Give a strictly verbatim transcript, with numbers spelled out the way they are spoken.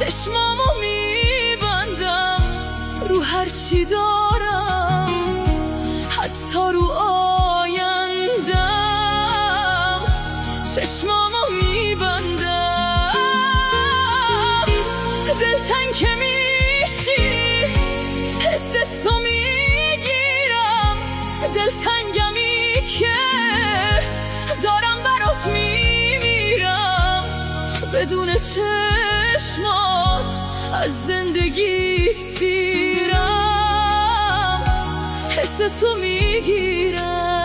چشمامو میبندم رو هرچی دارم، حتی رو آیندم. چشمامو میبندم، دلتنگ که میشی حس تو میگیرم، دلتنگمی که دارم برات میمیرم. بدون چشمات از زندگی سیرم، حس تو میگیرم.